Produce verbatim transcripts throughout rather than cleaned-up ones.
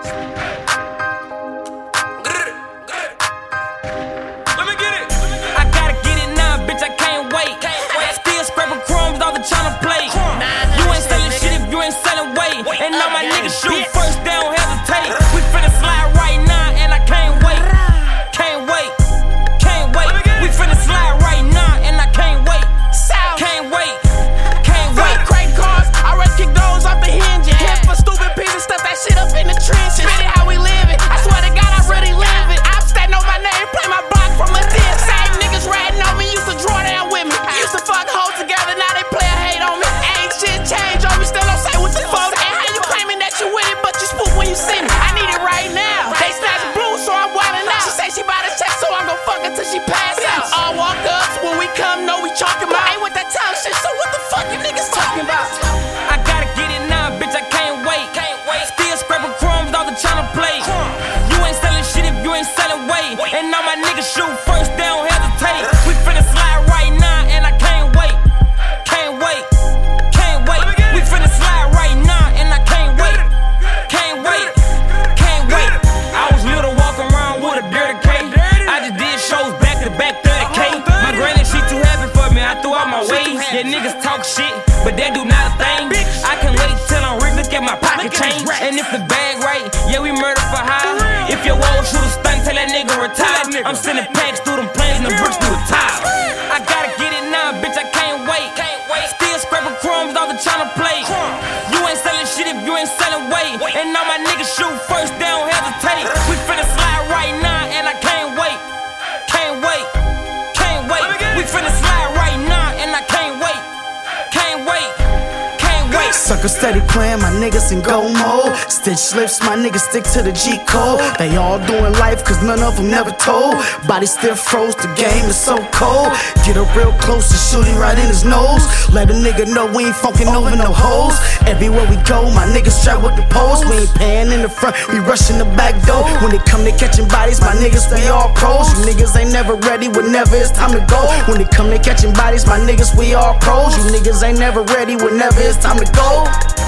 Let me get it. I gotta get it now, bitch, I can't wait. Still scraping crumbs off the China plate. You ain't selling shit if you ain't selling weight. And all my niggas shoot first, they don't hesitate. We finna slide right now, and I can't wait. Can't wait, can't wait. We finna slide right now, and I can't wait. Can't wait, can't wait. Crank cars, I already kick those off the hinges. Hit for stupid pieces, stuff that shit up in the trenches. Spit it how we live it. I swear to God, I really live it. I'm standing on my name, play my block from a distance. Same niggas ratting on me, used to draw down with me. Used to fuck hoes together, now they play a hate on me. Ain't shit changed on me, still don't say what the fuck. And how you claiming that you with it, but you spook when you see me. I need it right now. They snatch blue, so I'm wildin' out. She say she bout to check, so I'm gon' fuck her till she pass out. All walk ups when we come, know we chalking about. Ain't with that town shit, so what the fuck you niggas talking about? I gotta get it now, bitch, I can't wait. Still scraping crumbs off the China plate. You ain't selling shit if you ain't selling weight. And all my niggas shoot first, they don't hesitate. We finna slide right now, and I can't wait. Can't wait, can't wait. We finna slide right now, and I can't wait. Can't wait, can't wait. I was little walking around with a dirty cake. I just did shows back to back, thirty K. My granny, she too heavy for me, I threw out my ways. Yeah, niggas talk shit, but they do not a thing. I can wait till I'm rich, look at my pocket change. And if the bag right, yeah, we murder for hire. If your old shooter stunt, tell that nigga retire. I'm sending packs through them planes and the bricks through the tile. I gotta get it now, bitch, I can't wait. Still scraping crumbs off the China plate. You ain't selling shit if you ain't selling weight. And all my niggas shoot first, they don't hesitate. We finna slide right now, and I can't wait. Can't wait, can't wait. We finna slide right now, and I can't wait. Can't wait, can't wait. Sucker steady playing, my niggas in go mode. Stitch slips, my niggas stick to the G code. They all doing life, cause none of them never told. Body still froze, the game is so cold. Get up real close and shoot him right in his nose. Let a nigga know we ain't funkin' over no hoes. Everywhere we go, my niggas strap with the poles. We ain't paying in the front, we rushin' the back door. When they come to catching bodies, my niggas, we all pros. You niggas ain't never ready whenever it's time to go. When they come to catching bodies, my niggas, we all pros. You niggas ain't never ready whenever it's time to go.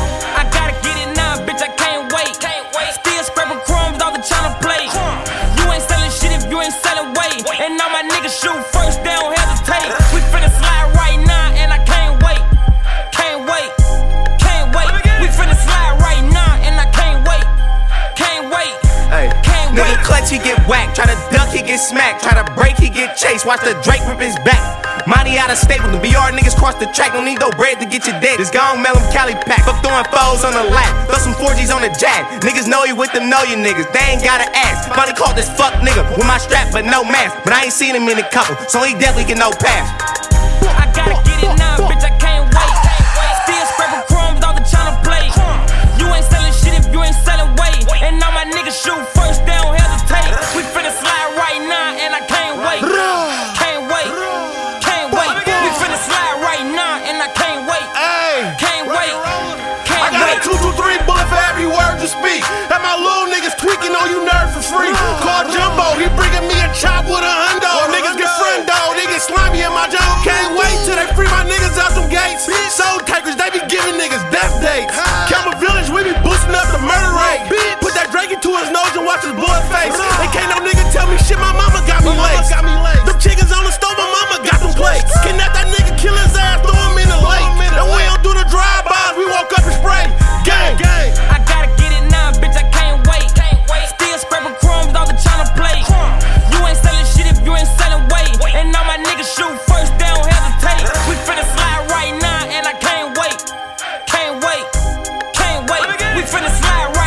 I gotta get it now, bitch, I can't wait. Still scraping crumbs off the China plate. You ain't selling shit if you ain't selling weight. And all my niggas shoot first, they don't hesitate. We finna slide right now, and I can't wait. Can't wait, can't wait. We finna slide right now, and I can't wait. Can't wait, Hey, can't nigga wait. clutch, he get whacked. Try to duck, he get smacked. Try to break, he get chased. Watch the Drake rip his back. Money out of state when the B R niggas cross the track. Don't need no bread to get your dead. Just gon' mail him Cali pack. Fuck throwing foes on the lap. Throw some four G's on the jack. Niggas know you with them, know you niggas. They ain't gotta ask. Funny called this fuck nigga with my strap but no mask. But I ain't seen him in a couple, so he definitely get no pass. I gotta get it now, bitch, I can't wait. Still scraping crumbs off the China plate. You ain't selling shit if you ain't selling weight. And all my niggas shoot first, they don't hesitate. We finna slide right now, and I can't wait. Can't wait, can't wait. We finna slide right now, and I can't wait. Can't wait, I can't got wait. a two two three bullet for every word you speak. And my little niggas tweaking on you nerds for free. Call Jumbo, he bringing me a chop with a hundo. Niggas get friend dog, they get slimy in my jaw. Can't wait till they free my niggas out them gates. Soul takers, they be giving niggas death dates. Campbell Village, we be boosting up the murder rate. Put that Drake into his nose and watch his blood face. And can't no nigga tell me shit, my mama got me laced. Them chickens on the stove, my mama got them plates. Kidnap that nigga, kill his ass, throw him in the lake. And we don't do the drive-bys, we walk up and spray. Gang, gang. I gotta get it now, bitch, I can't wait. Still scraping crumbs off the China plate. You ain't selling shit if you ain't selling weight. And all my niggas shoot first, they don't hesitate. We finna slide right now, and I can't wait. Can't wait, can't wait. We finna slide right